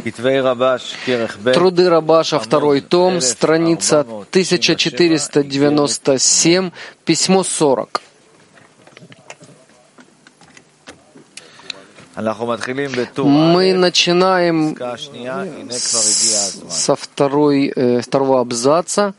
Труды Рабаша, второй том, страница 1497, письмо 40. Мы начинаем со второго абзаца.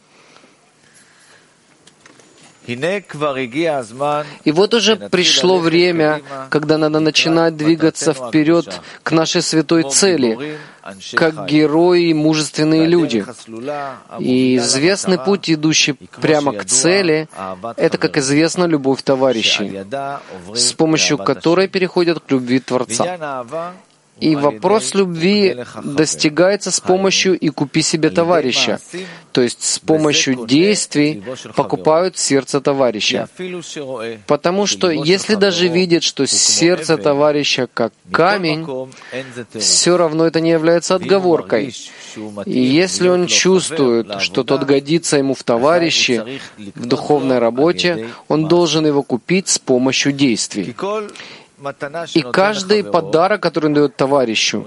И вот уже пришло время, когда надо начинать двигаться вперед к нашей святой цели, как герои и мужественные люди. И известный путь, идущий прямо к цели, это, как известно, любовь товарищей, с помощью которой переходят к любви Творца. И вопрос любви достигается с помощью «и купи себе товарища», то есть с помощью действий покупают сердце товарища. Потому что если даже видит, что сердце товарища как камень, все равно это не является отговоркой. И если он чувствует, что тот годится ему в товарищи, в духовной работе, он должен его купить с помощью действий. И каждый подарок, который он дает товарищу,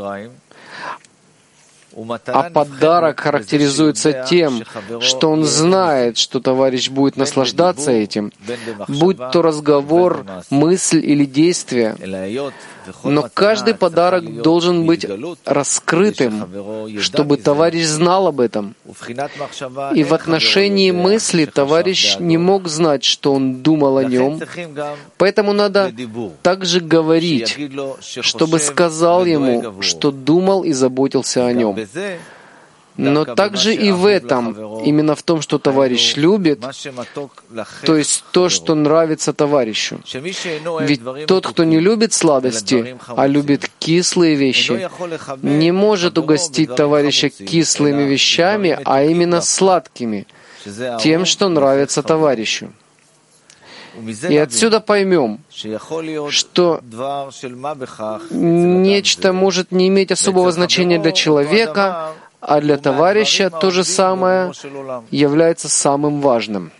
а подарок характеризуется тем, что он знает, что товарищ будет наслаждаться этим, будь то разговор, мысль или действие. Но каждый подарок должен быть раскрытым, чтобы товарищ знал об этом. И в отношении мысли товарищ не мог знать, что он думал о нем, поэтому надо также говорить, чтобы сказал ему, что думал и заботился о нем. Но также и в этом, именно в том, что товарищ любит, то есть то, что нравится товарищу. Ведь тот, кто не любит сладости, а любит кислые вещи, не может угостить товарища кислыми вещами, а именно сладкими, тем, что нравится товарищу. И отсюда поймем, что нечто может не иметь особого значения для человека, а для товарища то же самое является самым важным.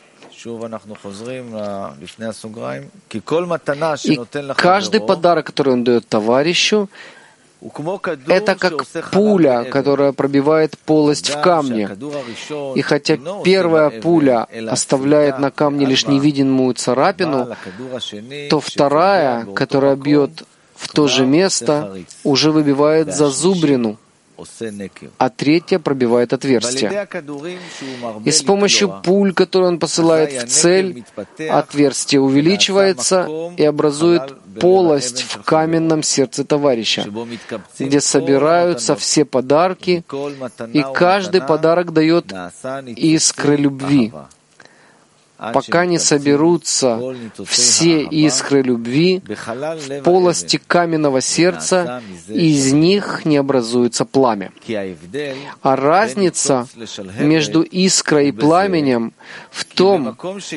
И каждый подарок, который он дает товарищу, это как пуля, которая пробивает полость в камне. И хотя первая пуля оставляет на камне лишь невидимую царапину, то вторая, которая бьет в то же место, уже выбивает зазубрину, а третья пробивает отверстие. И с помощью пуль, которые он посылает в цель, отверстие увеличивается и образует полость в каменном сердце товарища, где собираются все подарки, и каждый подарок дает искры любви. Пока не соберутся все искры любви в полости каменного сердца, из них не образуется пламя. А разница между искрой и пламенем в том,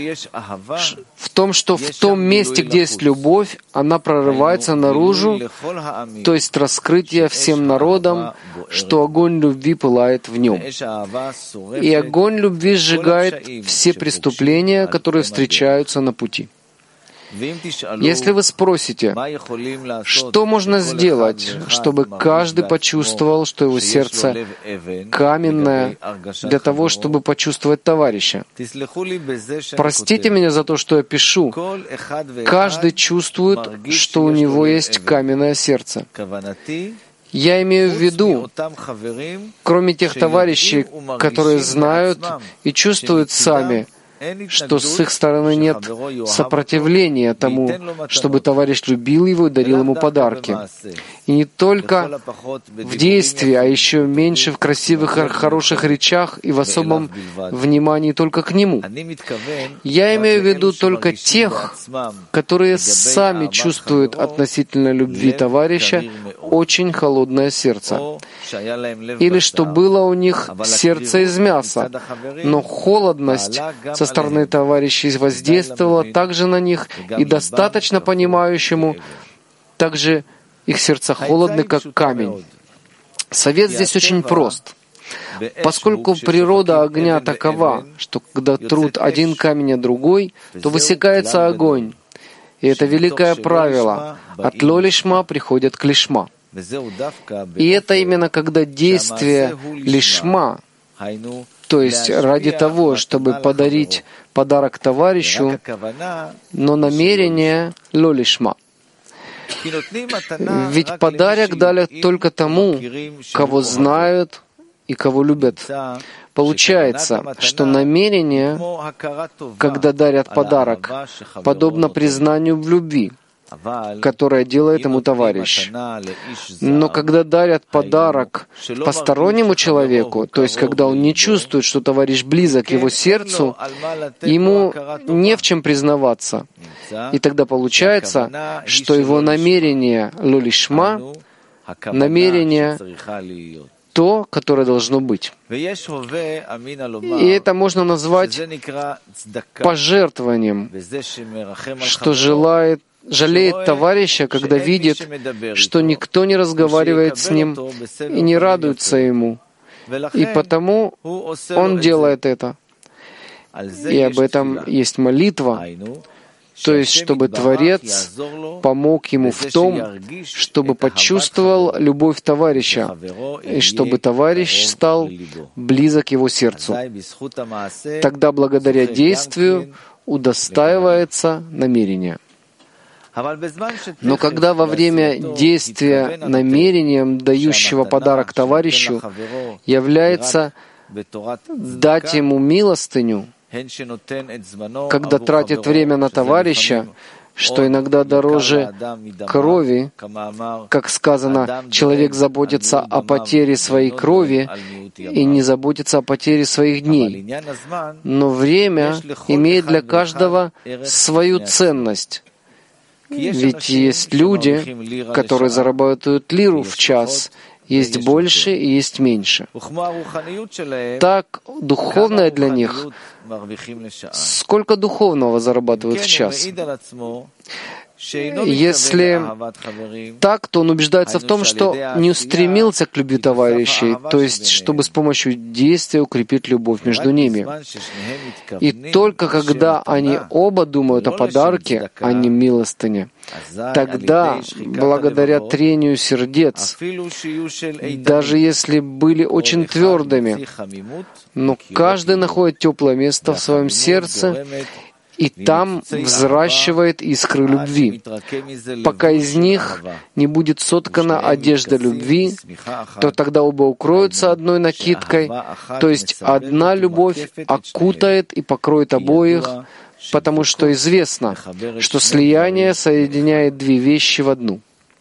что в том месте, где есть любовь, она прорывается наружу, то есть раскрытие всем народам, что огонь любви пылает в нем. И огонь любви сжигает все преступления, которые встречаются на пути. Если вы спросите, что можно сделать, чтобы каждый почувствовал, что его сердце каменное, для того, чтобы почувствовать товарища? Простите меня за то, что я пишу. Каждый чувствует, что у него есть каменное сердце. Я имею в виду, кроме тех товарищей, которые знают и чувствуют сами, что с их стороны нет сопротивления тому, чтобы товарищ любил его и дарил ему подарки. И не только в действии, а еще меньше в красивых и хороших речах и в особом внимании только к нему. Я имею в виду только тех, которые сами чувствуют относительно любви товарища очень холодное сердце. Или что было у них сердце из мяса, но холодность со стороны товарищей воздействовала также на них, и достаточно понимающему также их сердца холодны, как камень. Совет здесь очень прост. Поскольку природа огня такова, что когда трут один камень о другой, то высекается огонь. И это великое правило. От ло лишма приходят к лишма. И это именно когда действие лишма, то есть ради того, чтобы подарить подарок товарищу, но намерение ло лишма. Ведь подарок дали только тому, кого знают и кого любят. Получается, что намерение, когда дарят подарок, подобно признанию в любви, которое делает ему товарищ. Но когда дарят подарок постороннему человеку, то есть когда он не чувствует, что товарищ близок к его сердцу, ему не в чем признаваться. И тогда получается, что его намерение ло лишма, намерение то, которое должно быть. И это можно назвать пожертвованием, что жалеет товарища, когда видит, что никто не разговаривает с ним и не радуется ему. И потому он делает это. И об этом есть молитва, то есть, чтобы Творец помог ему в том, чтобы почувствовал любовь товарища, и чтобы товарищ стал близок к его сердцу. Тогда благодаря действию удостаивается намерение. Но когда во время действия намерением дающего подарок товарищу является дать ему милостыню, когда тратит время на товарища, что иногда дороже крови, как сказано, человек заботится о потере своей крови и не заботится о потере своих дней. Но время имеет для каждого свою ценность. Ведь есть люди, которые зарабатывают лиру в час, есть больше и есть меньше. Так, духовное для них, сколько духовного зарабатывают в час? Если так, то он убеждается в том, что не устремился к любви товарищей, то есть, чтобы с помощью действия укрепить любовь между ними. И только когда они оба думают о подарке, а не милостыне, тогда, благодаря трению сердец, даже если были очень твердыми, но каждый находит теплое место в своем сердце, и там взращивает искры любви, пока из них не будет соткана одежда любви, то тогда оба укроются одной накидкой, то есть одна любовь окутает и покроет обоих, потому что известно, что слияние соединяет две вещи в одну.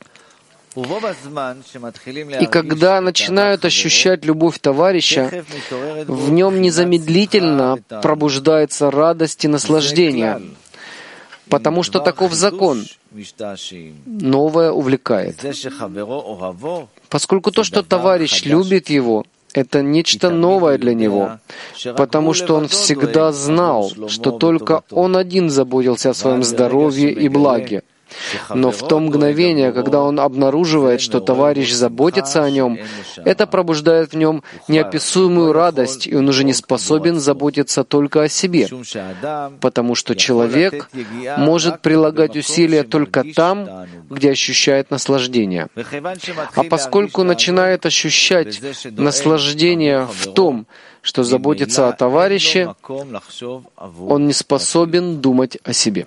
И когда начинают ощущать любовь товарища, в нем незамедлительно пробуждается радость и наслаждение, потому что таков закон. Новое увлекает. Поскольку то, что товарищ любит его, это нечто новое для него, потому что он всегда знал, что только он один заботился о своем здоровье и благе. Но в то мгновение, когда он обнаруживает, что товарищ заботится о нем, это пробуждает в нем неописуемую радость, и он уже не способен заботиться только о себе, потому что человек может прилагать усилия только там, где ощущает наслаждение. А поскольку начинает ощущать наслаждение в том, что заботится о товарище, он не способен думать о себе.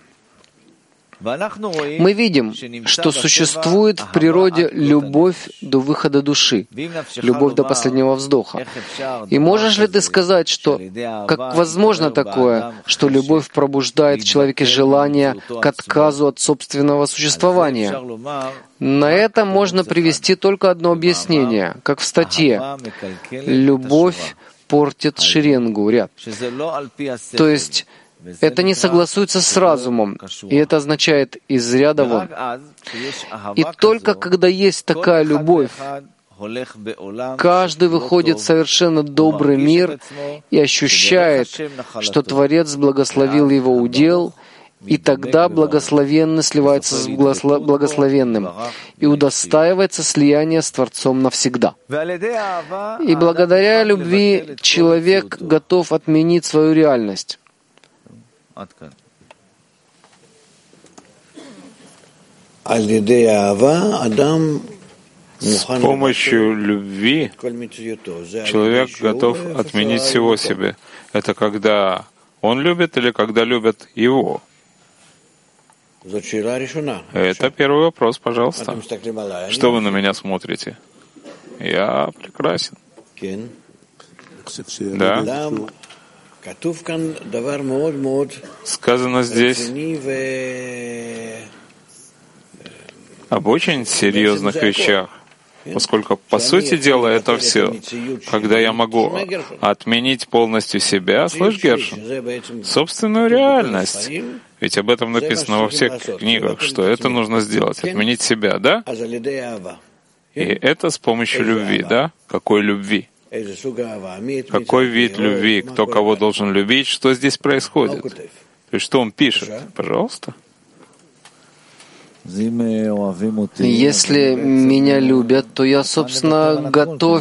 Мы видим, что существует в природе любовь до выхода души, любовь до последнего вздоха. И можешь ли ты сказать, что как возможно такое, что любовь пробуждает в человеке желание к отказу от собственного существования? На это можно привести только одно объяснение, как в статье «Любовь портит шеренгу, ряд». То есть это не согласуется с разумом, и это означает из ряда вон. И только когда есть такая любовь, каждый выходит в совершенно добрый мир и ощущает, что Творец благословил его удел, и тогда благословенный сливается с благословенным и удостаивается слияния с Творцом навсегда. И благодаря любви человек готов отменить свою реальность. С помощью любви человек готов отменить всего себе. Это когда он любит или когда любят его? Это первый вопрос, пожалуйста. Что вы на меня смотрите? Я прекрасен. Да. Сказано здесь об очень серьезных вещах, поскольку, по сути дела, это все, когда я могу отменить полностью себя, слышь, Гершин, собственную реальность. Ведь об этом написано во всех книгах, что это нужно сделать, отменить себя, да? И это с помощью любви, да? Какой любви? Какой вид любви? Кто кого должен любить? Что здесь происходит? То есть что он пишет? Пожалуйста. Если меня любят, то я, собственно, готов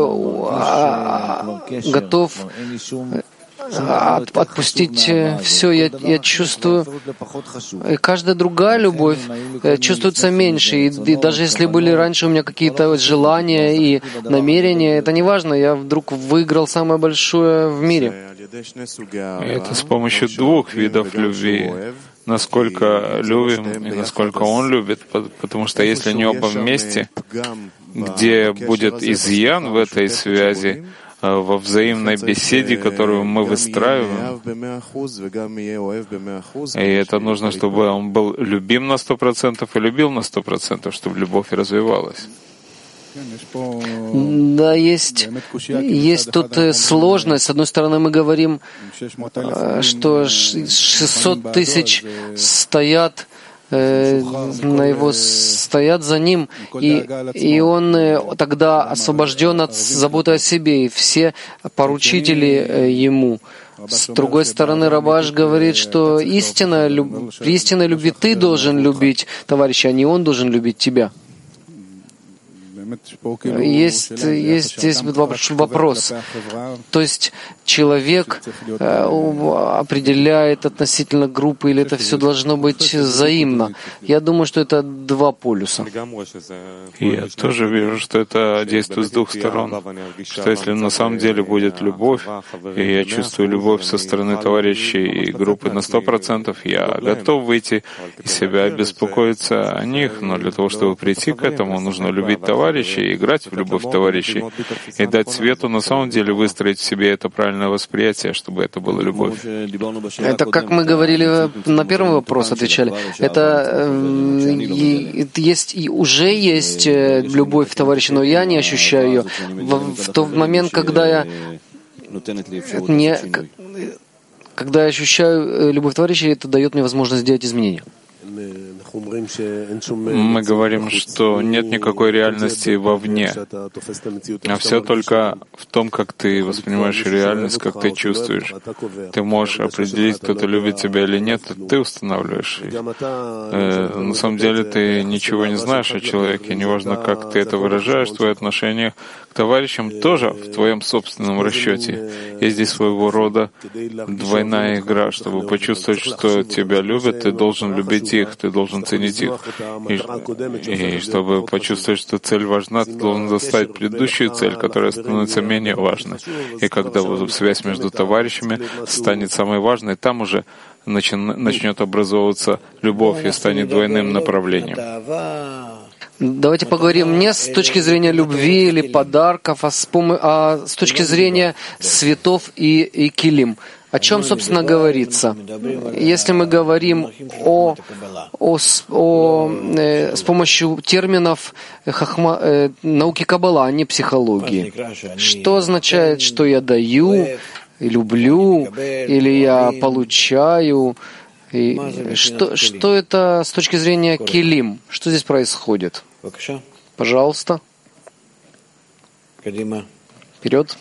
отпустить все. Я чувствую, и каждая другая любовь чувствуется меньше. И даже если были раньше у меня какие-то желания и намерения, это не важно. Я вдруг выиграл самое большое в мире. Это с помощью двух видов любви. Насколько любим и насколько он любит, потому что если они оба вместе, где будет изъян в этой связи, во взаимной беседе, которую мы выстраиваем, и это нужно, чтобы он был любим на 100% и любил на 100%, чтобы любовь развивалась. Да, есть тут сложность. С одной стороны, мы говорим, что 600 тысяч стоят за ним, и он тогда освобожден от заботы о себе, и все поручители ему. С другой стороны, Рабаш говорит, что при истинной любви ты должен любить товарища, а не он должен любить тебя. Есть здесь вопрос. То есть человек определяет относительно группы, или это все должно быть взаимно? Я думаю, что это два полюса. Я тоже вижу, что это действует с двух сторон. Что если на самом деле будет любовь, и я чувствую любовь со стороны товарищей и группы на 100%, я готов выйти из себя, беспокоиться о них, но для того, чтобы прийти к этому, нужно любить товарищей, играть в любовь товарищей и дать свету на самом деле выстроить в себе это правильное восприятие, чтобы это была любовь. Это, как мы говорили на первый вопрос, отвечали, это уже есть любовь в товарища, но я не ощущаю ее. В тот момент, когда я ощущаю любовь товарища, это дает мне возможность сделать изменения. Мы говорим, что нет никакой реальности вовне, а все только в том, как ты воспринимаешь реальность, как ты чувствуешь. Ты можешь определить, кто-то любит тебя или нет, ты устанавливаешь. На самом деле ты ничего не знаешь о человеке, неважно, как ты это выражаешь, твои отношения к товарищам тоже в твоем собственном расчете. Есть здесь своего рода двойная игра. Чтобы почувствовать, что тебя любят, ты должен любить их, ты должен ценить их. И чтобы почувствовать, что цель важна, ты должен заставить предыдущую цель, которая становится менее важной. И когда связь между товарищами станет самой важной, там уже начнет образовываться любовь и станет двойным направлением. Давайте поговорим не с точки зрения любви или подарков, а с точки зрения цветов и килим. О чем, собственно, говорится? Если мы говорим с помощью терминов науки Каббала, а не психологии. Что означает, что я даю, люблю, или я получаю? И что это с точки зрения килим? Что здесь происходит? Пожалуйста. Вперед.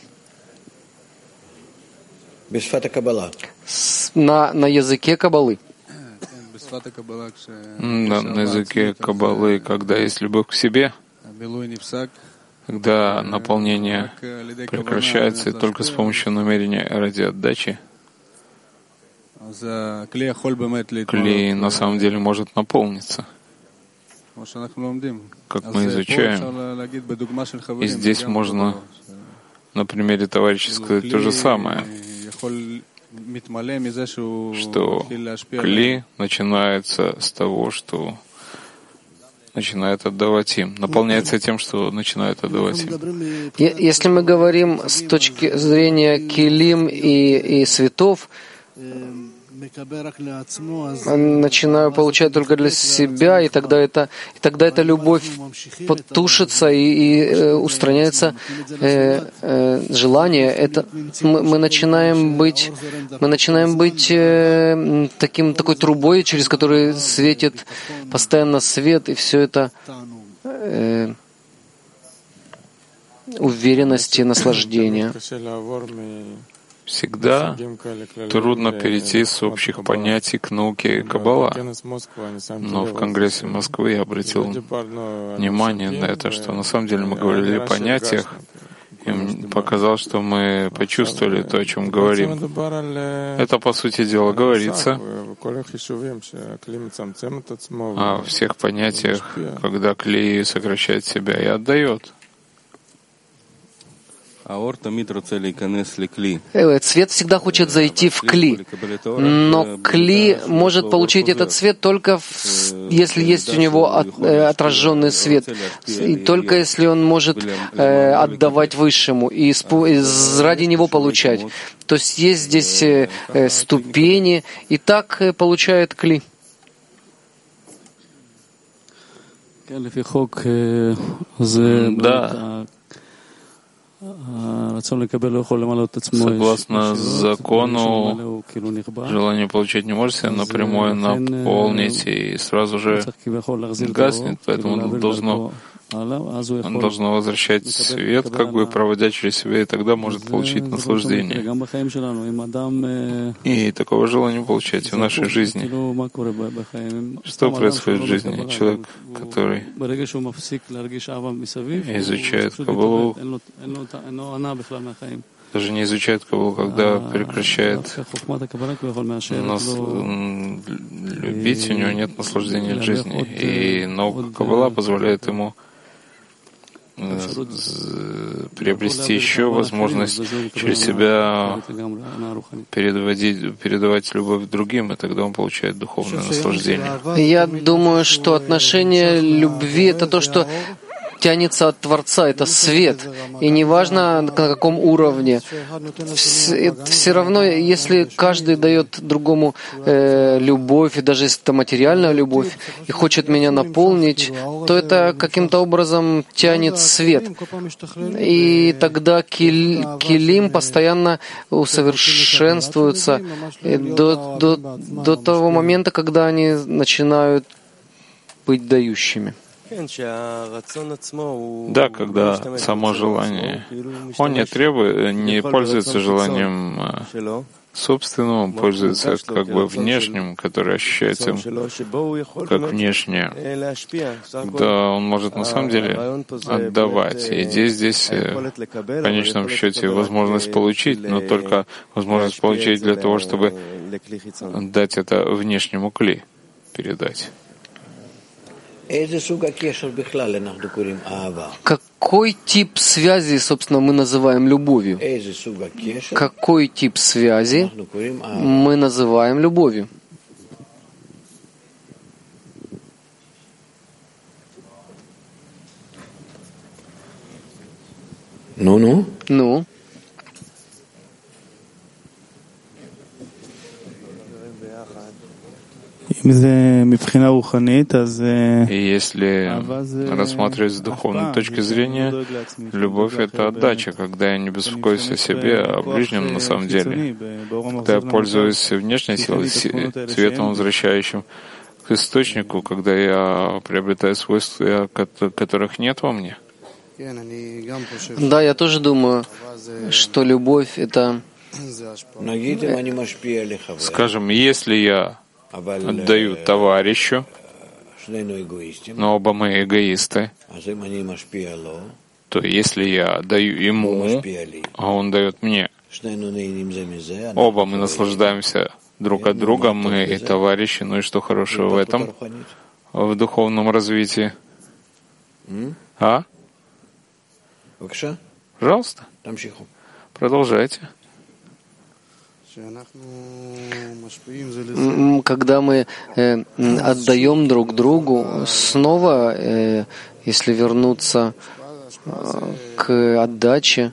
На языке Каббалы. Да, на языке Каббалы, когда есть любовь к себе, когда наполнение прекращается, и только с помощью намерения ради отдачи, клей на самом деле может наполниться. как мы изучаем. И здесь можно на примере товарища сказать то же самое, что кли начинается с того, что начинает отдавать им, наполняется тем, что начинает отдавать им. Если мы говорим с точки зрения килим и светов, начинаю получать только для себя, и тогда эта любовь потушится и устраняется желание. Мы начинаем быть такой трубой, через которую светит постоянно свет, и все это уверенность и наслаждение. Всегда трудно перейти с общих понятий к науке Каббала. Но в Конгрессе Москвы я обратил внимание на это, что на самом деле мы говорили о понятиях, и показал, что мы почувствовали то, о чем говорим. Это, по сути дела, говорится о всех понятиях, когда кли сокращает себя и отдает. Цвет всегда хочет зайти в кли, но кли может получить этот цвет только если есть у него отраженный свет, и только если он может отдавать высшему и ради него получать. То есть есть здесь ступени, и так получает кли. Да. Согласно закону, желание получать не может себя напрямую наполнить и сразу же гаснет, поэтому он должно возвращать свет, как бы проводя через себя, и тогда может получить наслаждение. И такого желания получать в нашей жизни. Что происходит в жизни? Человек, который изучает Каббалу, даже не изучает Каббалу, когда прекращает любить, у него нет наслаждения от жизни. И наука Каббала позволяет ему приобрести еще возможность через себя передавать любовь другим, и тогда он получает духовное наслаждение. Я думаю, что отношение любви — это то, что тянется от Творца, это свет. И неважно, на каком уровне. Все равно, если каждый дает другому любовь, и даже если это материальная любовь, и хочет меня наполнить, то это каким-то образом тянет свет. И тогда килим постоянно усовершенствуются до того момента, когда они начинают быть дающими. Да, когда само желание, он не пользуется желанием собственным, он пользуется как бы внешним, которое ощущается им как внешнее. Да, он может на самом деле отдавать. И здесь в конечном счете возможность получить, но только возможность получить для того, чтобы дать это внешнему кли, передать. Какой тип связи, собственно, мы называем любовью? Какой тип связи мы называем любовью? Ну? И если рассматривать с духовной точки зрения, любовь — это отдача, когда я не беспокоюсь о себе, а о ближнем на самом деле. Когда я пользуюсь внешней силой, светом, возвращающим к источнику, когда я приобретаю свойства, которых нет во мне. Да, я тоже думаю, что любовь — это... Скажем, если я отдаю товарищу, но оба мы эгоисты, то если я даю ему, а он дает мне, оба мы наслаждаемся друг от друга, мы и товарищи, ну и что хорошего в этом? в духовном развитии? А? Пожалуйста. Продолжайте. Когда мы отдаем друг другу, снова, если вернуться к отдаче,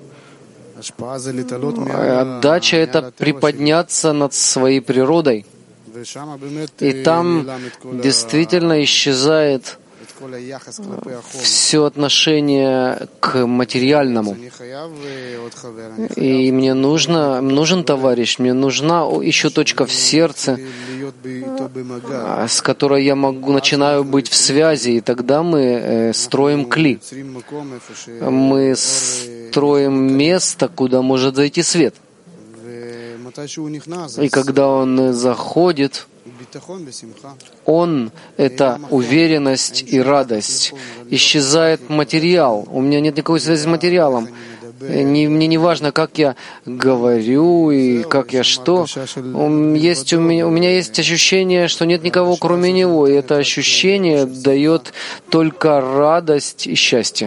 отдача — это приподняться над своей природой. И там действительно исчезает все отношение к материальному. И мне нужен товарищ, мне нужна еще точка в сердце, с которой я начинаю быть в связи, и тогда мы строим кли. Мы строим место, куда может зайти свет. И когда он заходит, он — это уверенность и радость. Исчезает материал. У меня нет никакой связи с материалом. Мне не важно, как я говорю и как я что. У меня есть ощущение, что нет никого, кроме него. И это ощущение дает только радость и счастье.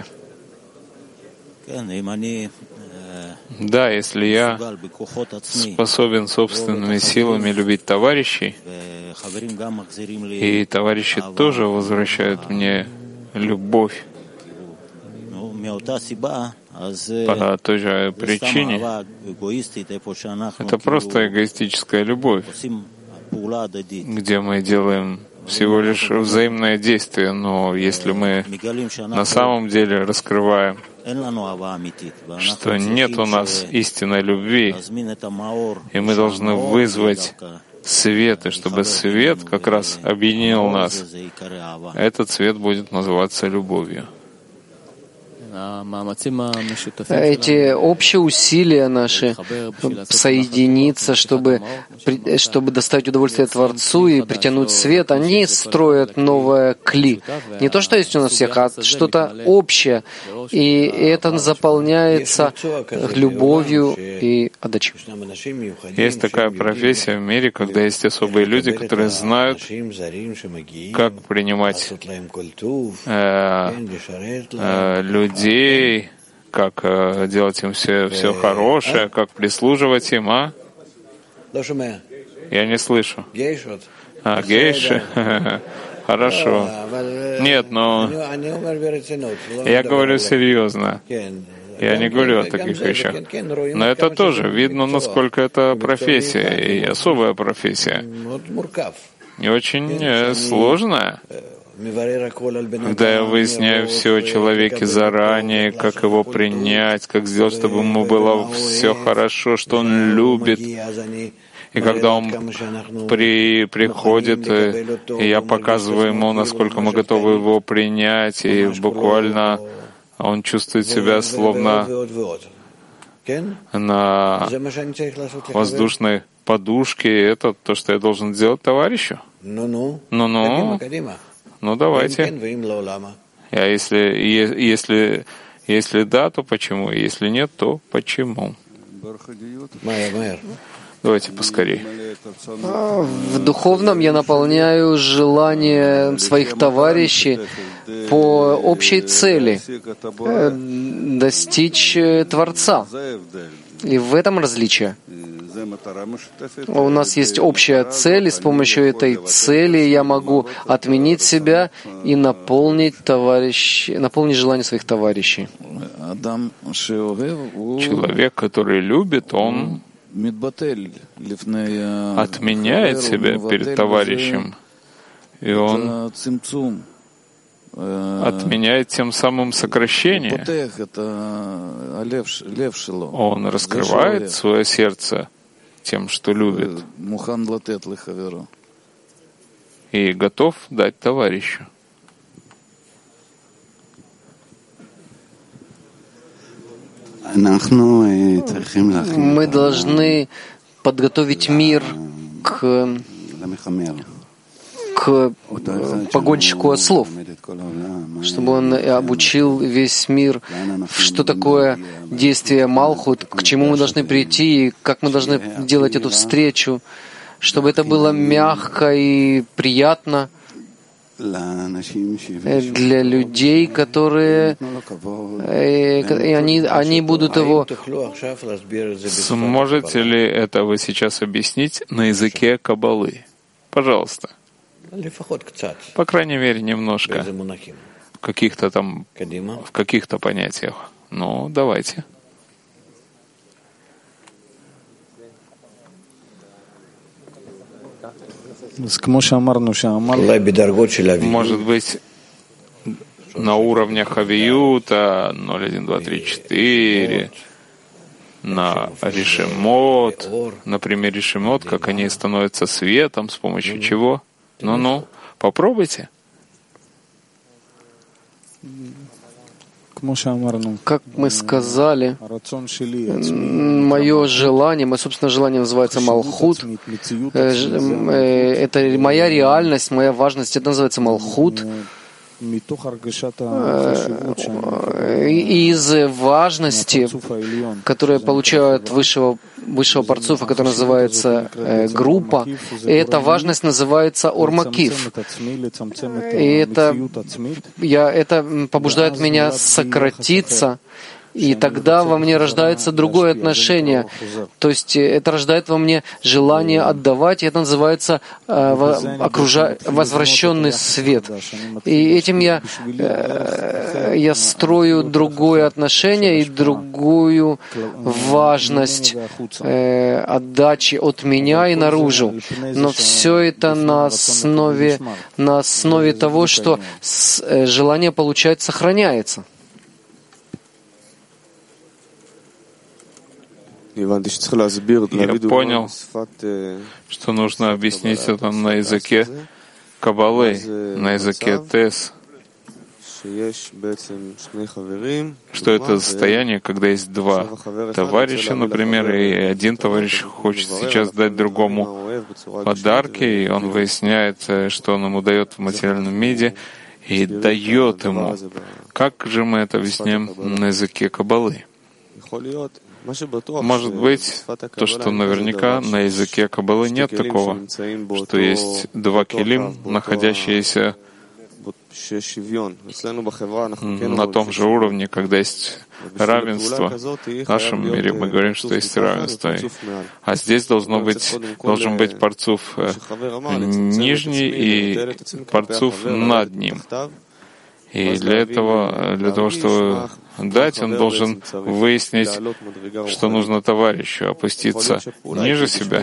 Да, если я способен собственными силами любить товарищей, и товарищи тоже возвращают мне любовь по той же причине, это просто эгоистическая любовь, где мы делаем всего лишь взаимное действие, но если мы на самом деле раскрываем, что нет у нас истинной любви, и мы должны вызвать свет, и чтобы свет как раз объединил нас, этот свет будет называться любовью. Эти общие усилия наши соединиться, чтобы доставить удовольствие Творцу и притянуть свет, они строят новое кли. Не то, что есть у нас всех, а что-то общее. И это заполняется любовью и отдачей. Есть такая профессия в мире, когда есть особые люди, которые знают, как принимать людей, как делать им все хорошее, как прислуживать им, а? Я не слышу. Гейши? Хорошо. Нет, но я говорю серьезно. Я не говорю о таких вещах. Но это тоже видно, насколько это профессия, и особая профессия. И очень сложная. Когда я выясняю все о человеке заранее, как его принять, как сделать, чтобы ему было все хорошо, что он любит. И когда он приходит, и я показываю ему, насколько мы готовы его принять, и буквально он чувствует себя словно на воздушной подушке. Это то, что я должен сделать товарищу. Ну-ну. Ну, давайте. А если да, то почему? Если нет, то почему? Давайте поскорее. В духовном я наполняю желание своих товарищей по общей цели достичь Творца. И в этом различие. У нас есть общая цель, и с помощью этой цели я могу отменить себя и наполнить желание своих товарищей. Человек, который любит, он отменяет себя перед товарищем, и он отменяет тем самым сокращение. Он раскрывает свое сердце тем, что любит, и готов дать товарищу. Мы должны подготовить мир к погонщику ослов, чтобы он обучил весь мир, что такое действие Малхут, к чему мы должны прийти, и как мы должны делать эту встречу, чтобы это было мягко и приятно. для людей, которые они будут его... Сможете ли это вы сейчас объяснить на языке Каббалы? Пожалуйста. По крайней мере, немножко. В каких-то понятиях. Ну, давайте. Может быть, на уровнях Авиюта 0, 1, 2, 3, 4, на Ришемот, например, Ришемот, как они становятся светом, с помощью чего? Ну-ну, попробуйте. Как мы сказали, мое желание, мое собственное желание называется Малхут. Это моя реальность, моя важность, это называется Малхут. Из важности, которую я получаю от высшего парцуфа, который называется группа, и эта важность называется Ормакив. И это побуждает меня сократиться, и тогда во мне рождается другое отношение. То есть это рождает во мне желание отдавать, и это называется возвращенный свет. И этим я строю другое отношение и другую важность отдачи от меня и наружу. Но все это на основе того, что желание, получается, сохраняется. Я понял, что нужно объяснить это на языке Каббалы, на языке Тес, что это состояние, когда есть два товарища, например, и один товарищ хочет сейчас дать другому подарки, и он выясняет, что он ему дает в материальном мире, и дает ему. Как же мы это объясним на языке Каббалы? Может быть, то, что наверняка на языке Каббалы нет такого, что есть два келим, находящиеся на том же уровне, когда есть равенство. В нашем мире мы говорим, что есть равенство. А здесь должен быть парцуф нижний и парцуф над ним. И для того, чтобы дать, он должен выяснить, что нужно товарищу, опуститься ниже себя.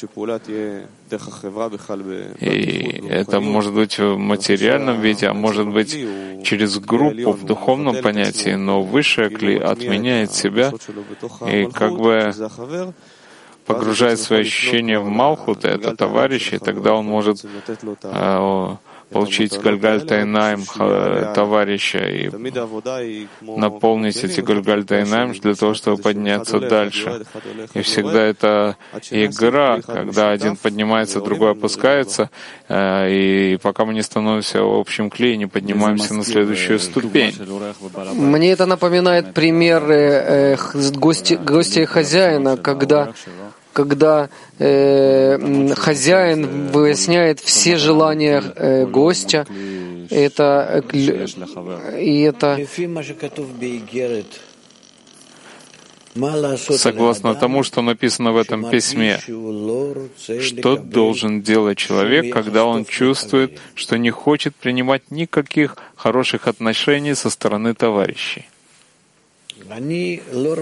И это может быть в материальном виде, а может быть через группу в духовном понятии, но высшая кли отменяет себя и как бы погружает свои ощущения в Малхут, это товарищ, и тогда он может получить Гальгаль Тайнаим товарища и наполнить эти Гальгаль Тайнаим для того, чтобы подняться дальше. И всегда это игра, когда один поднимается, другой опускается, и пока мы не становимся в общем клее, не поднимаемся на следующую ступень. Мне это напоминает пример гостя хозяина, когда хозяин выясняет все желания гостя, согласно тому, что написано в этом письме, что должен делать человек, когда он чувствует, что не хочет принимать никаких хороших отношений со стороны товарищей. И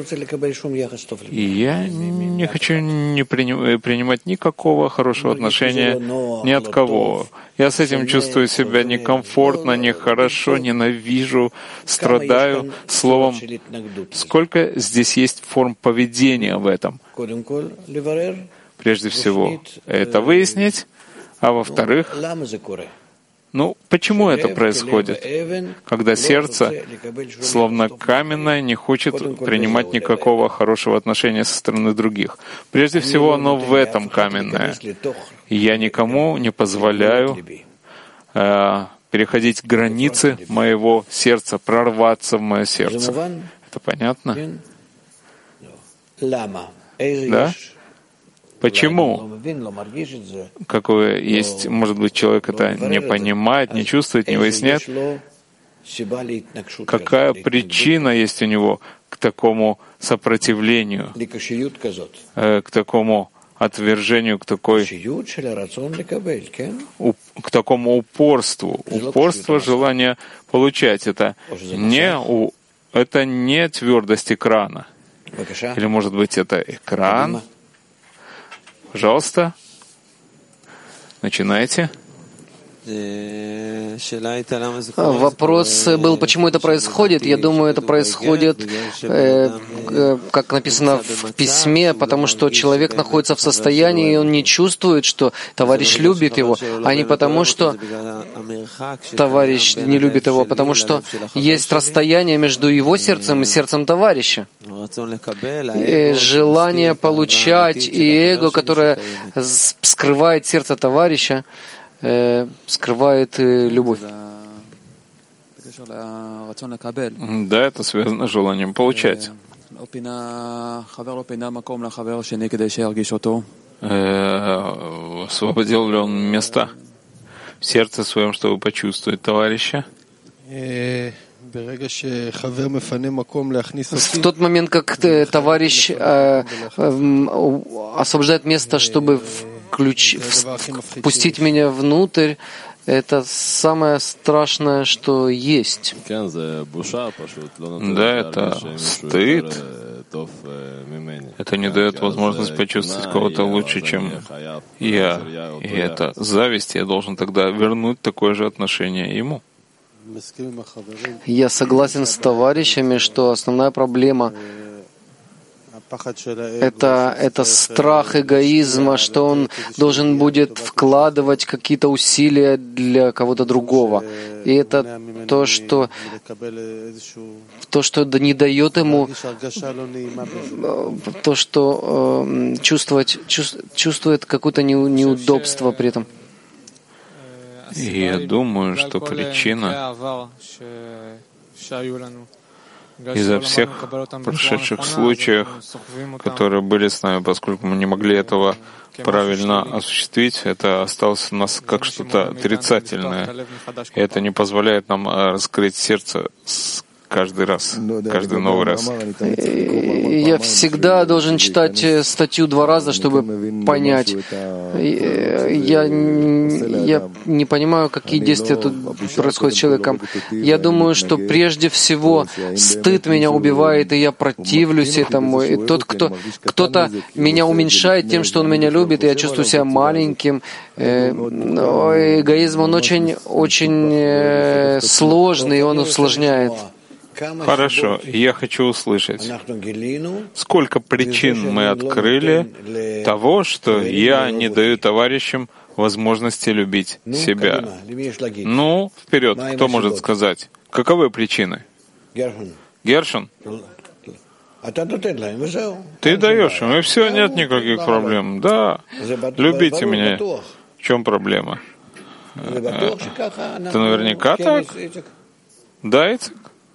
я не хочу принимать никакого хорошего отношения ни от кого. Я с этим чувствую себя некомфортно, нехорошо, ненавижу, страдаю. Словом, сколько здесь есть форм поведения в этом? Прежде всего, это выяснить, а во-вторых, почему это происходит? Когда сердце, словно каменное, не хочет принимать никакого хорошего отношения со стороны других. Прежде всего, оно в этом каменное. Я никому не позволяю переходить границы моего сердца, прорваться в мое сердце. Это понятно? Да? Почему? Какое есть, может быть, человек это не понимает, не чувствует, не выясняет? Какая причина есть у него к такому сопротивлению, к такому отвержению, к такому упорству? Упорство желания получать это не твердость экрана. Или, может быть, это экран? Пожалуйста, начинайте. Вопрос был, почему это происходит. Я думаю, это происходит, как написано в письме, потому что человек находится в состоянии, и он не чувствует, что товарищ любит его, а не потому, что товарищ не любит его, потому что есть расстояние между его сердцем и сердцем товарища. И желание получать и эго, которое скрывает сердце товарища, скрывает любовь. Да, это связано с желанием получать. Освободил ли он место в сердце своем, чтобы почувствовать товарища? В тот момент, как товарищ освобождает место, чтобы впустить меня внутрь, это самое страшное, что есть. Да, это стыд. Это не дает возможность почувствовать кого-то лучше, чем я. И это зависть. Я должен тогда вернуть такое же отношение ему. Я согласен с товарищами, что основная проблема это страх эгоизма, что он должен будет вкладывать какие-то усилия для кого-то другого. И это то, что не дает ему то, что чувствует какое-то неудобство при этом. И я думаю, что причина из-за всех прошедших случаев, которые были с нами, поскольку мы не могли этого правильно осуществить, это осталось у нас как что-то отрицательное. И это не позволяет нам раскрыть сердце каждый раз, каждый новый раз. Я всегда должен читать статью 2 раза, чтобы понять. Я не понимаю, какие действия тут происходят с человеком. Я думаю, что прежде всего стыд меня убивает, и я противлюсь этому. И кто-то меня уменьшает тем, что он меня любит, и я чувствую себя маленьким. Эгоизм, он очень сложный, и он усложняет. Хорошо, я хочу услышать, сколько причин мы открыли того, что я не даю товарищам возможности любить себя. Ну, вперед, кто может сказать? Каковы причины? Гершон? Ты даешь им, и все, нет никаких проблем. Да, любите меня. В чем проблема? Ты наверняка так? Да, Ицек?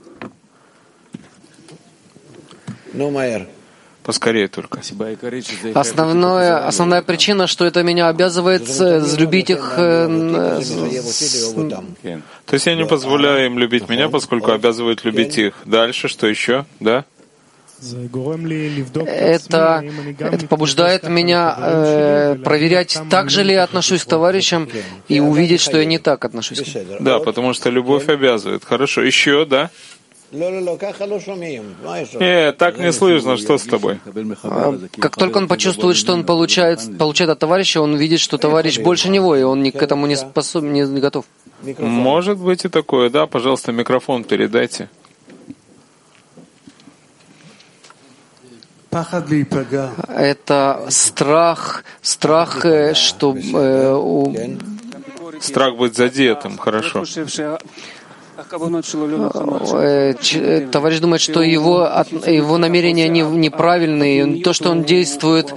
Поскорее только. Основная причина, что это меня обязывает любить их. То есть я не позволяю им любить меня, поскольку обязывает любить их. Дальше, что еще? Да? Это побуждает меня проверять, так же ли я отношусь к товарищам, и увидеть, что я не так отношусь к ним. Да, потому что любовь обязывает. Хорошо. Еще, да? Так не слышно, что с тобой? Как только он почувствует, что он получает от товарища, он видит, что товарищ больше него, и он к этому не способен, не готов. Может быть и такое, да? Пожалуйста, микрофон передайте. Это страх, что... Страх быть задетым, хорошо. Товарищ думает, что его намерения неправильные, то, что он действует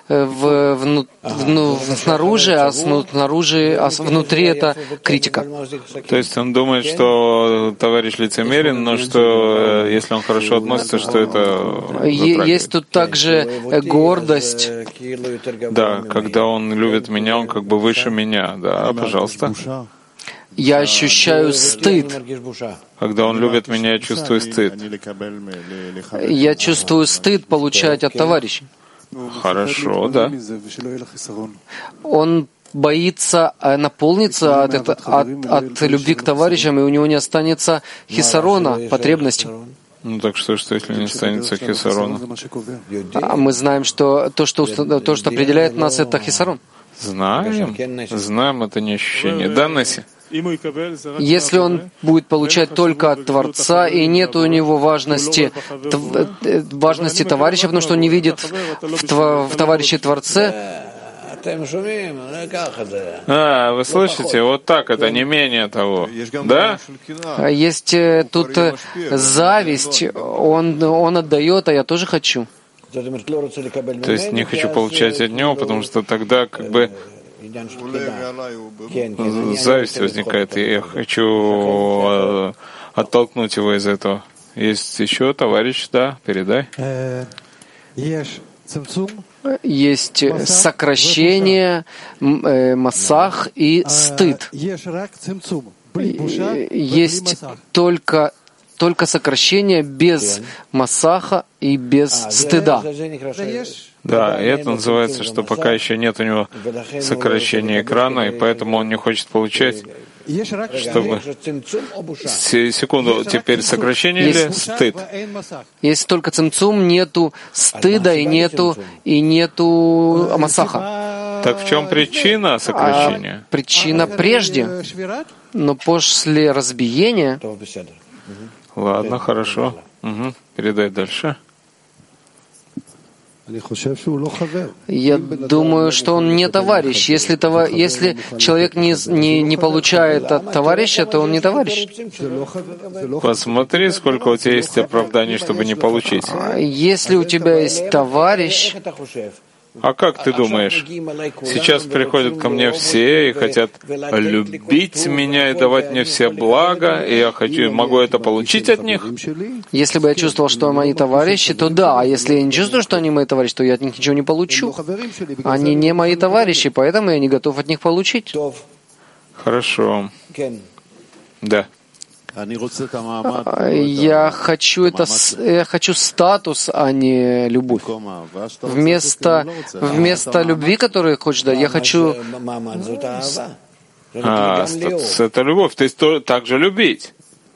снаружи, а внутри это критика. То есть он думает, что товарищ лицемерен, но что если он хорошо относится, что это... Есть тут также гордость. Да, когда он любит меня, он как бы выше меня. Да, пожалуйста. Я ощущаю стыд. Когда он любит меня, я чувствую стыд. Я чувствую стыд получать от товарищей. Хорошо, да. Он боится наполниться от любви к товарищам, и у него не останется хисарона, потребности. Ну так что если не останется хисарона? А мы знаем, что то, что определяет нас, это хисарон. Знаем, это не ощущение. Да, Наси? Если он будет получать только от Творца, и нет у него важности товарища, потому что он не видит в товарище Творце. Вы слышите? Вот так это, не менее того. Да? Есть тут зависть. Он отдает, а я тоже хочу. То есть не хочу получать от него, потому что тогда как бы зависть возникает, и я хочу оттолкнуть его из этого. Есть еще товарищ, да, передай. Есть сокращение, масах и стыд. Есть только сокращение без масаха и без стыда. Да, и это называется, что пока еще нет у него сокращения экрана, и поэтому он не хочет получать, чтобы... Секунду, теперь сокращение или стыд? Если только цимцум, нету стыда и нету масаха. Так в чем причина сокращения? Причина прежде, но после разбиения... Ладно, хорошо. Передай дальше. Я думаю, что он не товарищ. Если человек не получает от товарища, то он не товарищ. Посмотри, сколько у тебя есть оправданий, чтобы не получить. Если у тебя есть товарищ... А как ты думаешь? Сейчас приходят ко мне все и хотят любить меня и давать мне все блага, и я могу это получить от них? Если бы я чувствовал, что мои товарищи, то да. А если я не чувствую, что они мои товарищи, то я от них ничего не получу. Они не мои товарищи, поэтому я не готов от них получить. Хорошо. Да. Я хочу статус, а не любовь. Вместо любви, которую хочешь дать, я хочу... Статус — это любовь. То есть также любить.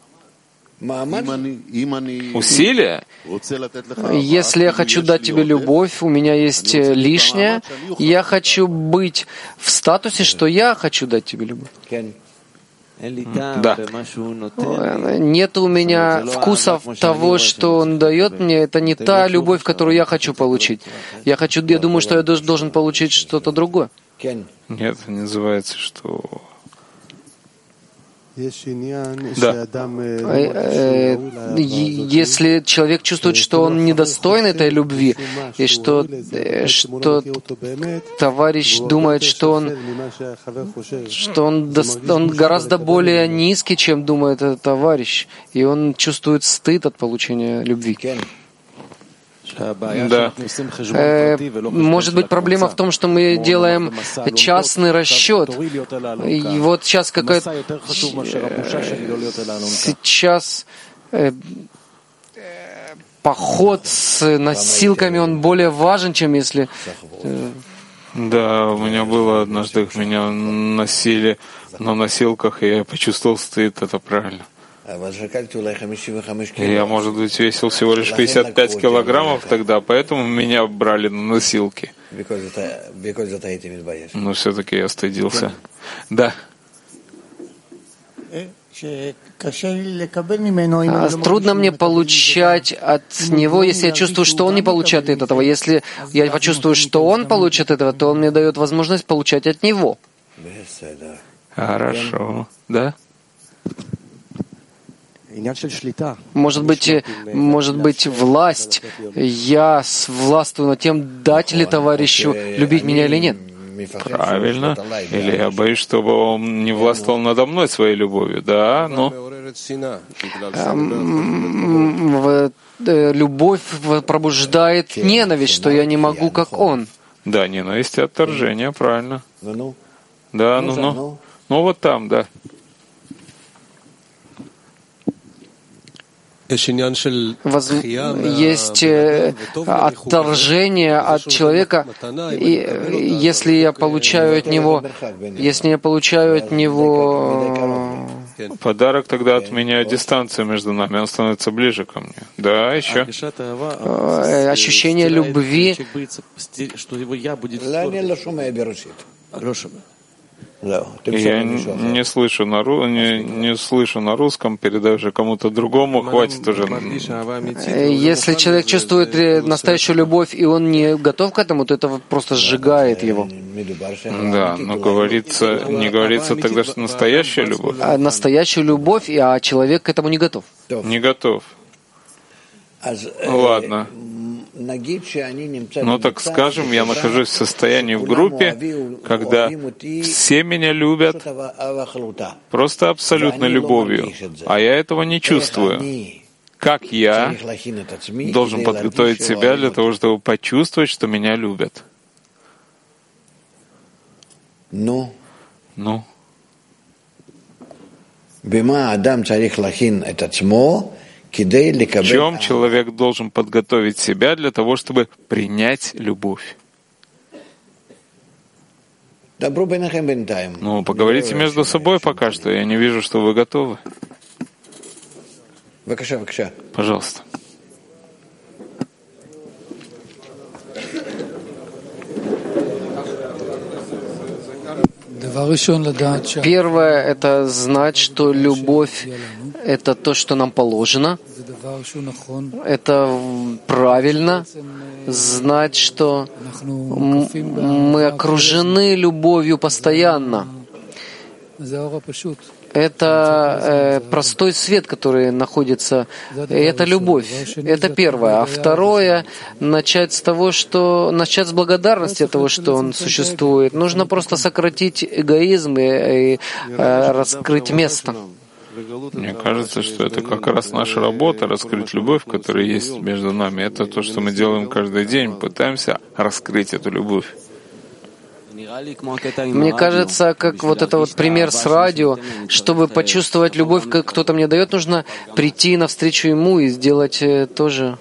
Усилия? Если я хочу дать тебе любовь, у меня есть лишнее, я хочу быть в статусе, что я хочу дать тебе любовь. Да. Нет у меня вкуса того, что он дает мне. Это не та любовь, которую я хочу получить. Я думаю, что я должен получить что-то другое. Нет, это называется, что... Да. Если человек чувствует, что он недостоин этой любви, и что товарищ думает, что он гораздо более низкий, чем думает этот товарищ, и он чувствует стыд от получения любви. Да. Может быть, проблема в том, что мы делаем частный расчет. И вот сейчас сейчас поход с носилками, он более важен, чем если... Да, у меня было однажды, меня носили на носилках, и я почувствовал стыд, это правильно. Я, может быть, весил всего лишь 55 килограммов тогда, поэтому меня брали на носилки. Но все-таки я стыдился. Да. Трудно мне получать от него, если я чувствую, что он не получает от этого. Если я почувствую, что он получит от этого, то он мне дает возможность получать от него. Хорошо. Да? Может быть, власть. Я властвую над тем, дать ли товарищу любить меня или нет. Правильно. Или я боюсь, чтобы он не властвовал надо мной своей любовью. Да, но... Любовь пробуждает ненависть, что я не могу, как он. Да, ненависть и отторжение, правильно. Да, ну, вот там, да. Есть отторжение от человека, и если я получаю от него подарок, тогда отменяет дистанцию между нами, он становится ближе ко мне. Да, еще. Ощущение любви. Я не слышу на русском, передай же кому-то другому, хватит уже. Если человек чувствует настоящую любовь, и он не готов к этому, то это просто сжигает его. Да, но не говорится тогда, что настоящая любовь. Настоящую любовь, а человек к этому не готов. Не готов. Ладно. Ну так скажем, я нахожусь в состоянии в группе, когда все меня любят просто абсолютной любовью, а я этого не чувствую. Как я должен подготовить себя для того, чтобы почувствовать, что меня любят? Ну? В чем человек должен подготовить себя для того, чтобы принять любовь? Ну, поговорите между собой пока что. Я не вижу, что вы готовы. Пожалуйста. Первое — это знать, что любовь — это то, что нам положено. Это правильно знать, что мы окружены любовью постоянно. Это простой свет, который находится, и это любовь. Это первое. А второе — начать с благодарности того, что он существует. Нужно просто сократить эгоизм и раскрыть место. Мне кажется, что это как раз наша работа — раскрыть любовь, которая есть между нами. Это то, что мы делаем каждый день. Пытаемся раскрыть эту любовь. Мне кажется, как вот это вот пример с радио, чтобы почувствовать любовь, как кто-то мне дает, нужно прийти навстречу ему и сделать то же.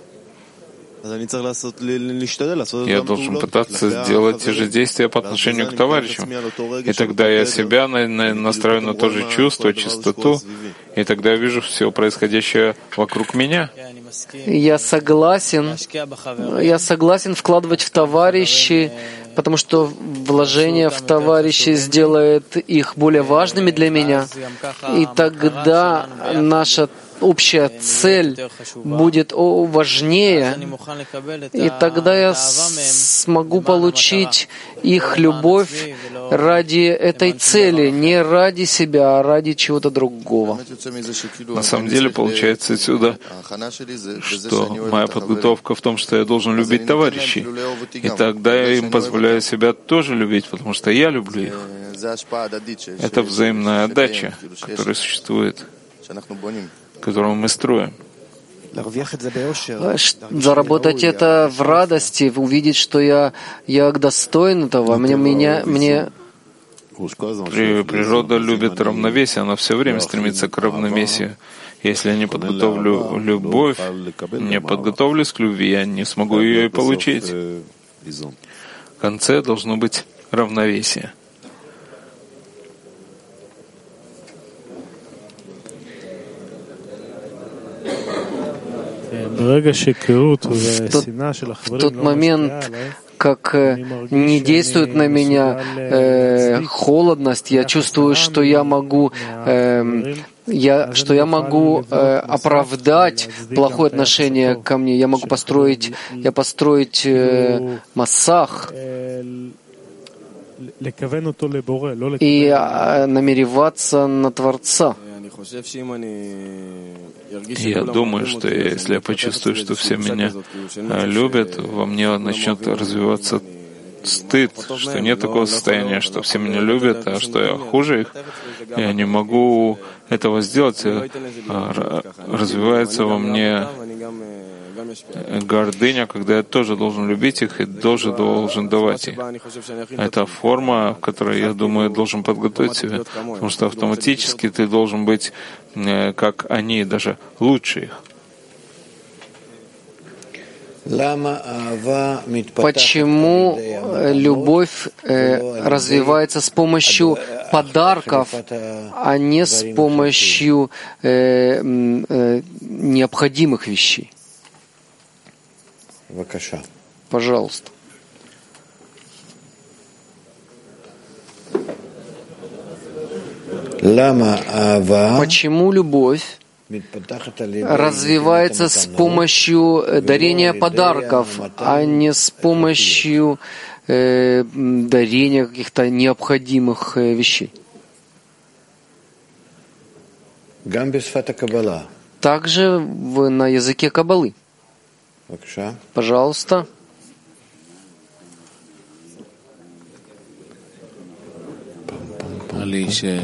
Я должен пытаться сделать те же действия по отношению к товарищам. И тогда я себя настрою на то же чувство, чистоту, и тогда я вижу все происходящее вокруг меня. Я согласен вкладывать в товарищей, потому что вложение в товарищей сделает их более важными для меня. И тогда наша общая цель будет важнее, и тогда я смогу получить их любовь ради этой цели, не ради себя, а ради чего-то другого. На самом деле получается отсюда, что моя подготовка в том, что я должен любить товарищей, и тогда я им позволяю себя тоже любить, потому что я люблю их. Это взаимная отдача, которая существует, которую мы строим. Заработать это в радости, увидеть, что я достоин этого. Природа любит равновесие, она все время стремится к равновесию. Если я не подготовлю любовь, не подготовлюсь к любви, я не смогу ее и получить. В конце должно быть равновесие. В тот момент, как не действует на меня холодность, я чувствую, что я могу оправдать плохое отношение ко мне. Я могу построить массах и намереваться на Творца. Я думаю, что если я почувствую, что все меня любят, во мне начнет развиваться стыд, что нет такого состояния, что все меня любят, а что я хуже их. Я не могу этого сделать. Развивается во мне гордыня, когда я тоже должен любить их и тоже должен давать их. Это форма, в которой, я думаю, должен подготовить себя, потому что автоматически ты должен быть как они, даже лучше их. Почему любовь развивается с помощью подарков, а не с помощью необходимых вещей? Пожалуйста. Почему любовь развивается с помощью дарения подарков, а не с помощью дарения каких-то необходимых вещей? Также на языке Каббалы. Пожалуйста. Мне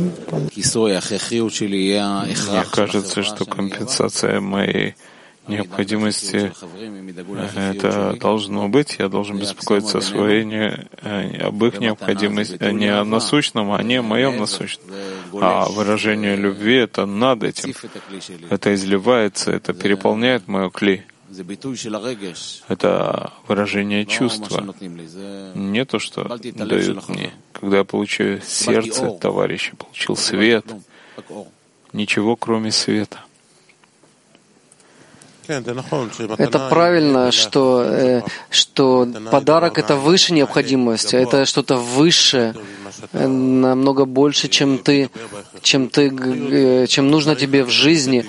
кажется, что компенсация моей необходимости это должно быть. Я должен беспокоиться об их необходимости, не о насущном, а не о моем насущном. А выражение любви — это над этим. Это изливается, это переполняет мое кли. Это выражение чувства, не то, что дают мне. Когда я получаю сердце товарища, получил свет, ничего кроме света. Это правильно, что подарок — это выше необходимости, это что-то высшее, намного больше, чем нужно тебе в жизни.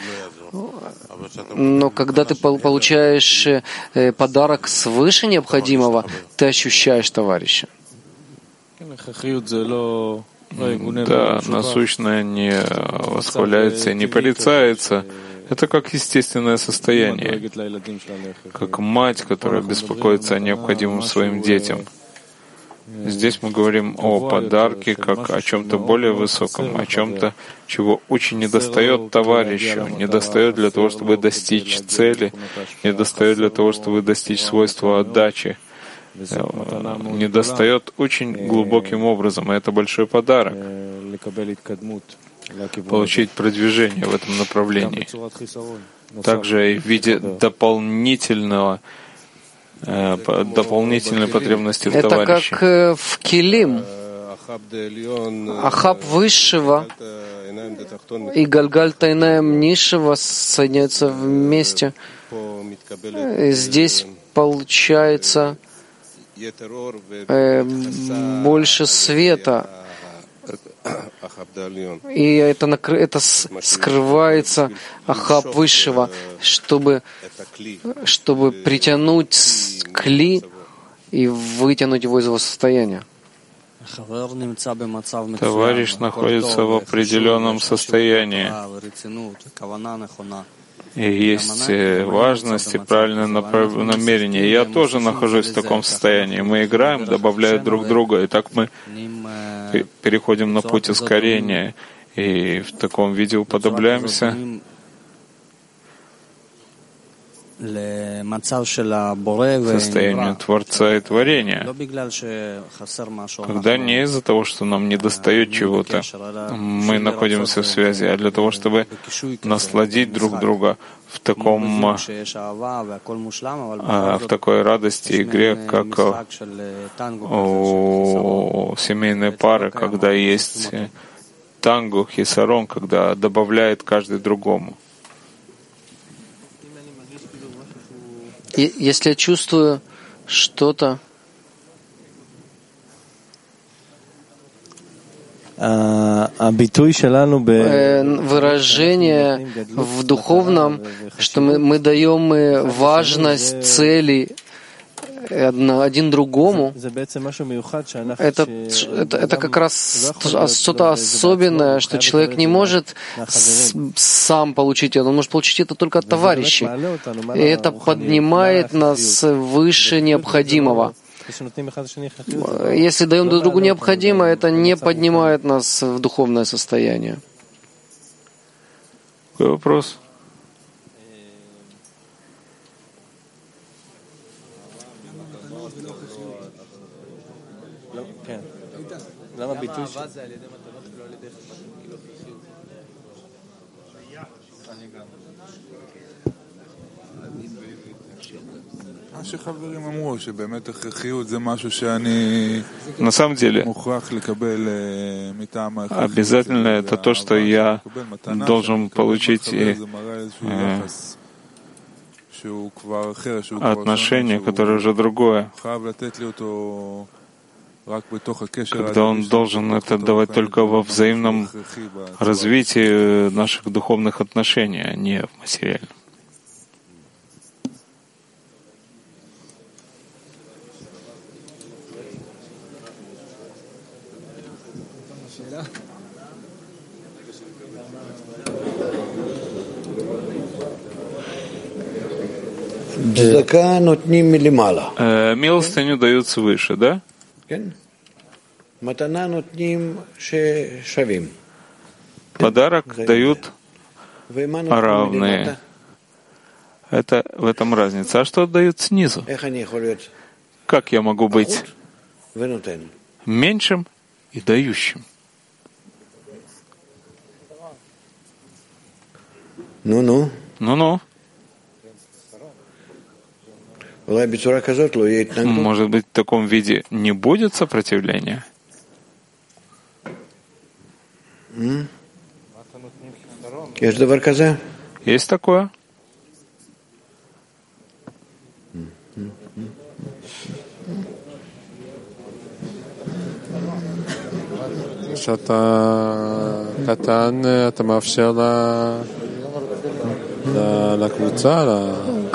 Но когда ты получаешь подарок свыше необходимого, ты ощущаешь товарища. Да, насущное не восхваляется и не порицается. Это как естественное состояние, как мать, которая беспокоится о необходимом своим детям. Здесь мы говорим о подарке как о чем-то более высоком, о чем-то, чего очень недостает товарищу, недостает для того, чтобы достичь цели, недостает для того, чтобы достичь свойства отдачи, недостает очень глубоким образом, и это большой подарок. Получить продвижение в этом направлении. Также и в виде дополнительной потребности в товарище. Это как в Килим. Ахаб высшего и Галгаль Тайнаем низшего соединяются вместе. Здесь получается больше света. И это скрывается Ахаб высшего, чтобы притянуть кли и вытянуть его из его состояния. Товарищ находится в определенном состоянии. И есть важность и правильное намерение. Я тоже нахожусь в таком состоянии. Мы играем, добавляем друг друга, и так мы переходим на путь ускорения, и в таком виде уподобляемся состоянию Творца и Творения, когда не из-за того, что нам недостает чего-то, мы находимся в связи, а для того, чтобы насладить друг друга в такой радости и игре, как у семейной пары, когда есть танго, хисарон, когда добавляет каждый другому. Если я чувствую что-то, выражение в духовном, что мы даем важность цели один другому, это как раз что-то особенное, что человек не может сам получить это, он может получить это только от товарищей. И это поднимает нас выше необходимого. Если даем друг другу необходимое, это не поднимает нас в духовное состояние. Какой вопрос? На самом деле, обязательно это то, что я должен получить отношение, которое уже другое. Когда он должен это давать только во взаимном развитии наших духовных отношений, а не в материальном. Милостыню дают свыше, да? Подарок дают равные. Это в этом разница. А что дают снизу? Как я могу быть меньшим и дающим? Ну-ну. Может быть, в таком виде не будет сопротивления? Есть такое? כשאתה קטן, אתה מאפשר לקבוצה,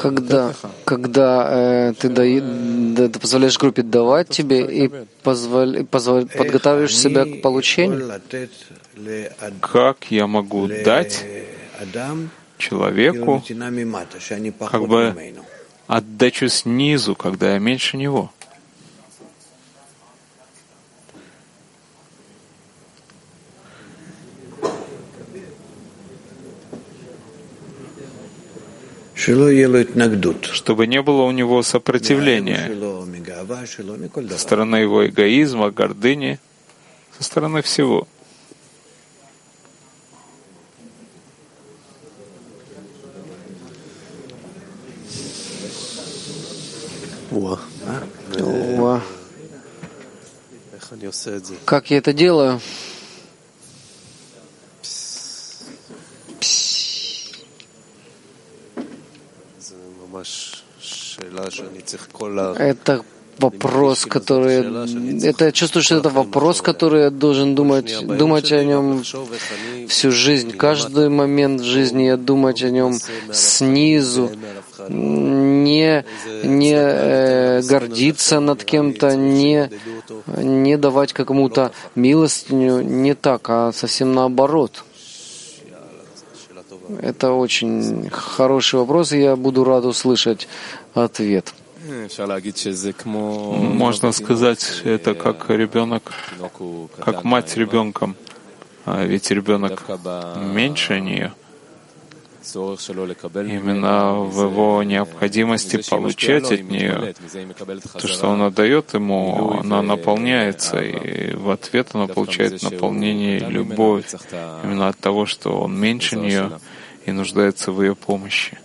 когда ты позволяешь группе давать тебе и подготавливаешь себя к получению. Как я могу дать человеку как бы отдачу снизу, когда я меньше него? Чтобы не было у него сопротивления со стороны его эгоизма, гордыни, со стороны всего. Как я это делаю? Это вопрос, который... Я чувствую, что это вопрос, который я должен думать о нем всю жизнь. Каждый момент в жизни я думать о нем снизу. Не гордиться над кем-то, не давать кому-то милостыню, не так, а совсем наоборот. Это очень хороший вопрос, и я буду рад услышать ответ. Можно сказать, это как ребенок, как мать с ребенком, а ведь ребенок меньше нее. Именно в его необходимости получать от нее то, что она дает ему, она наполняется, и в ответ она получает наполнение и любовь именно от того, что он меньше нее и нуждается в ее помощи.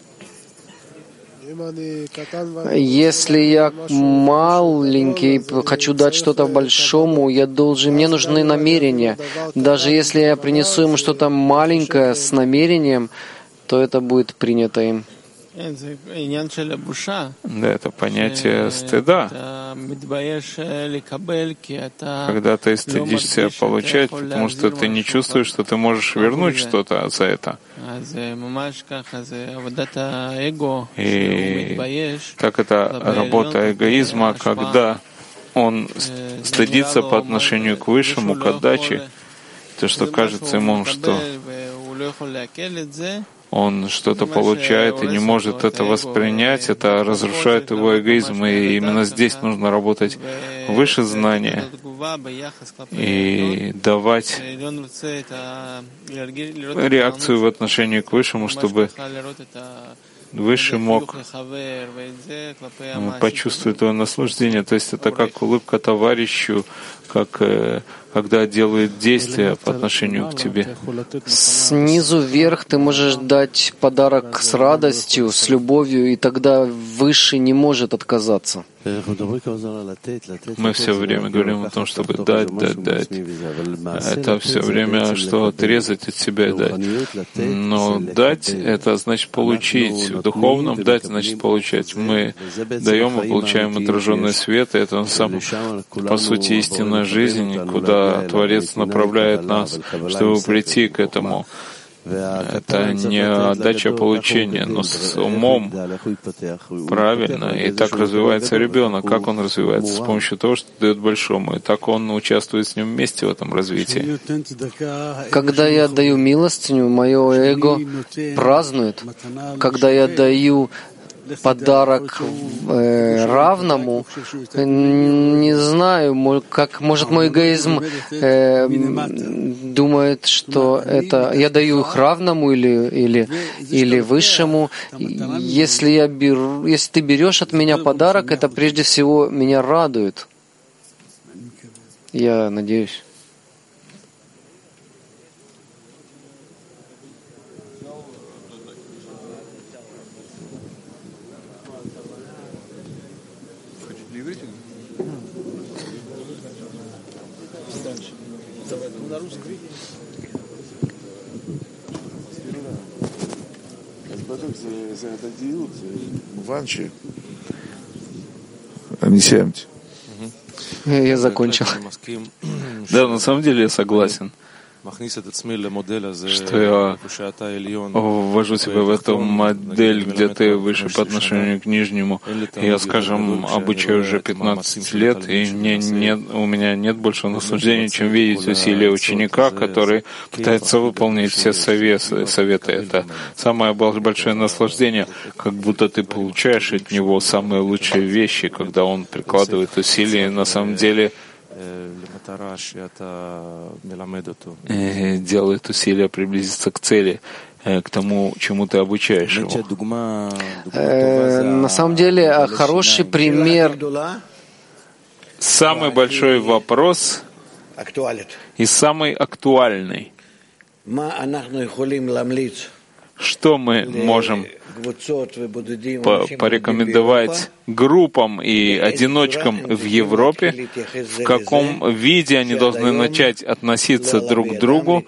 Если я маленький, хочу дать что-то большому, мне нужны намерения. Даже если я принесу ему что-то маленькое с намерением, то это будет принято им. Да, это понятие стыда. когда ты стыдишься получать, потому что ты не чувствуешь, что ты можешь вернуть что-то за это. И так это работа эгоизма, когда он стыдится по отношению к высшему, к отдаче, то, что кажется ему, что он что-то получает и не может это воспринять, это разрушает его эгоизм, и именно здесь нужно работать выше знания и давать реакцию в отношении к высшему, чтобы Выше мог почувствовать твое наслаждение. То есть это как улыбка товарищу, как когда делает действия по отношению к тебе. Снизу вверх ты можешь дать подарок с радостью, с любовью, и тогда выше не может отказаться. Мы все время говорим о том, чтобы дать. Это все время, что отрезать от себя и дать. Но дать — это значит получить. В духовном дать — значит получать. Мы даем и получаем отраженный свет, и это по сути истинная жизнь, куда Творец направляет нас, чтобы прийти к этому. Это не отдача получения, но с умом правильно. И так развивается ребенок. Как он развивается? С помощью того, что дает большому. И так он участвует с ним вместе в этом развитии. Когда я даю милостыню, мое эго празднует. Когда я даю подарок равному, не знаю, как может мой эгоизм думает, что это я даю их равному или высшему. Если ты берешь от меня подарок, это прежде всего меня радует. Я надеюсь. Я закончил. Да, на самом деле я согласен, что я ввожу себя в эту модель, где ты выше по отношению к нижнему. Я, скажем, обучаю уже 15 лет, и у меня нет большего наслаждения, чем видеть усилия ученика, который пытается выполнить все советы. Это самое большое наслаждение, как будто ты получаешь от него самые лучшие вещи, когда он прикладывает усилия, и на самом деле делает усилия приблизиться к цели, к тому, чему ты обучаешь его. На самом деле, хороший пример. Самый большой вопрос и самый актуальный. Что мы можем порекомендовать группам и одиночкам в Европе, в каком виде они должны начать относиться друг к другу,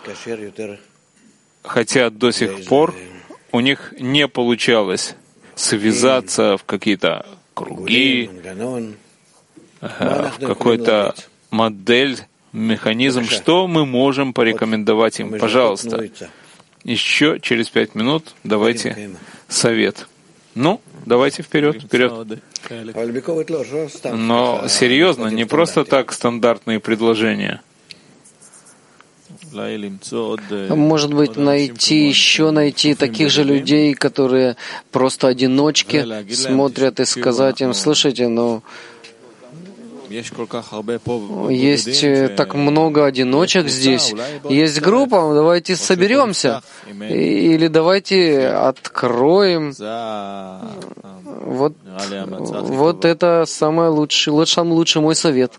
хотя до сих пор у них не получалось связаться в какие-то круги, в какой-то модель, механизм. Что мы можем порекомендовать им? Пожалуйста. Еще через 5 минут давайте совет. Ну, давайте вперед. Но серьезно, не просто так стандартные предложения. Может быть, найти таких же людей, которые просто одиночки, смотрят и сказать им: слушайте, есть так много одиночек здесь, есть группа, давайте соберемся, или давайте откроем. Вот это самый лучший мой совет.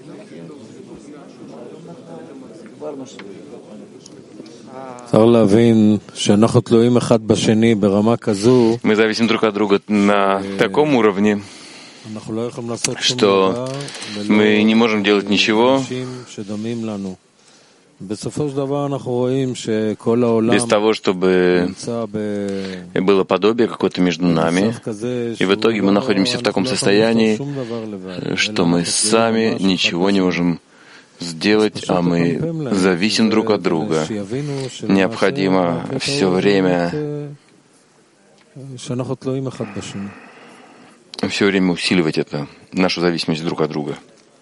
Мы зависим друг от друга на таком уровне, что мы не можем делать ничего без того, чтобы было подобие какое-то между нами. И в итоге мы находимся в таком состоянии, что мы сами ничего не можем сделать, а мы зависим друг от друга. Необходимо все время усиливать это, нашу зависимость друг от друга.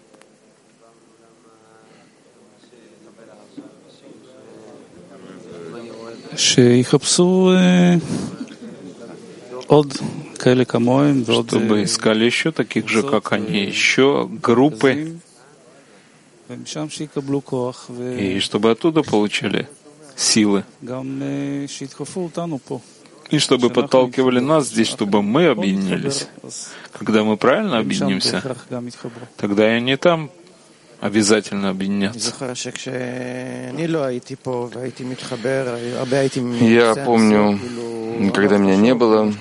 Чтобы искали еще таких же, как они, еще группы, и чтобы оттуда получали силы, и чтобы подталкивали нас здесь, чтобы мы объединились. Когда мы правильно объединимся, тогда и они там обязательно объединятся. Я помню, когда меня не было,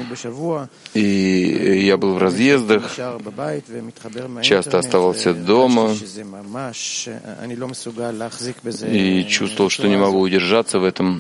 и я был в разъездах, часто оставался дома и чувствовал, что не могу удержаться в этом.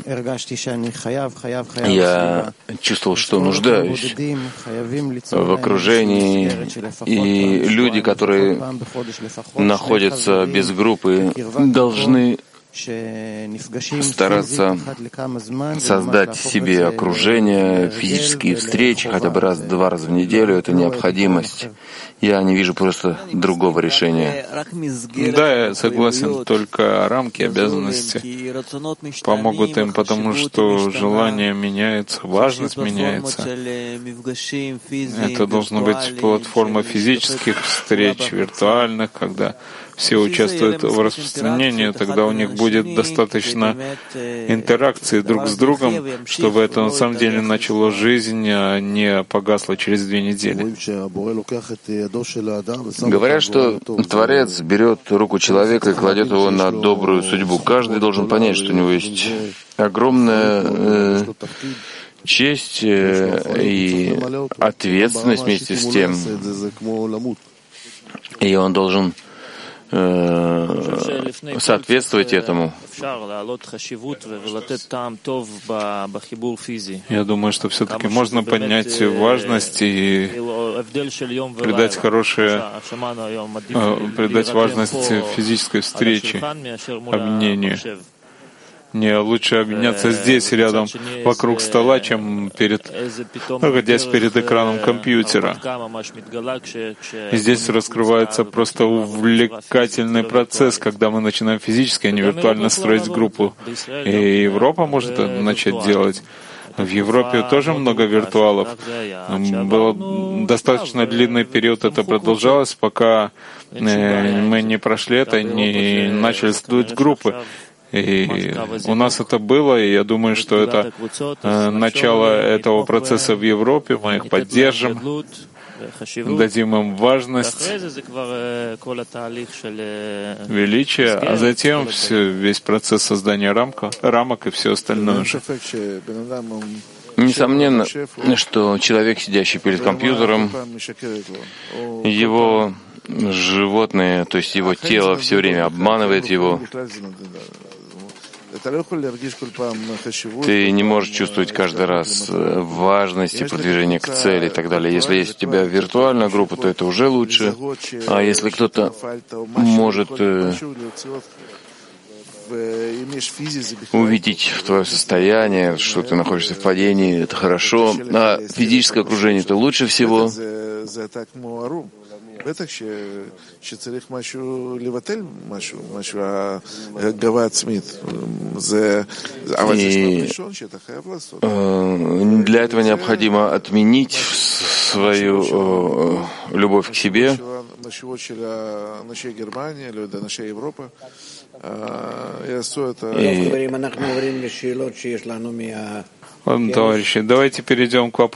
Я чувствовал, что нуждаюсь в окружении, и люди, которые находятся без группы, должны стараться создать себе окружение, физические встречи хотя бы раз-два раза в неделю. Это необходимость. Я не вижу просто другого решения. Да, я согласен, только рамки обязанности помогут им, потому что желание меняется, важность меняется. Это должна быть платформа физических встреч, виртуальных, когда все участвуют в распространении, тогда у них будет достаточно интеракции друг с другом, чтобы это на самом деле начало жизнь, а не погасло через 2 недели. Говорят, что Творец берет руку человека и кладет его на добрую судьбу. Каждый должен понять, что у него есть огромная честь и ответственность вместе с тем, и он должен соответствовать этому. Я думаю, что все-таки можно поднять важность и придать важность физической встрече, объединению. Мне лучше объединяться здесь, рядом, вокруг стола, чем находясь перед экраном компьютера. И здесь раскрывается просто увлекательный процесс, когда мы начинаем физически, а не виртуально строить группу. И Европа может это начать делать. В Европе тоже много виртуалов. Был достаточно длинный период, это продолжалось, пока мы не прошли это, не начали строить группы. И у нас это было, и я думаю, что это начало этого процесса в Европе. Мы их поддержим, дадим им важность, величие, а затем весь процесс создания рамок и все остальное. Несомненно, что человек, сидящий перед компьютером, его животное, то есть его тело все время обманывает его. Ты не можешь чувствовать каждый раз важность и продвижение к цели и так далее. Если есть у тебя виртуальная группа, то это уже лучше. А если кто-то может увидеть в твое состояние, что ты находишься в падении, это хорошо. А физическое окружение — это лучше всего. И для этого необходимо отменить свою любовь к себе. Ладно, товарищи, давайте перейдем к вопросам.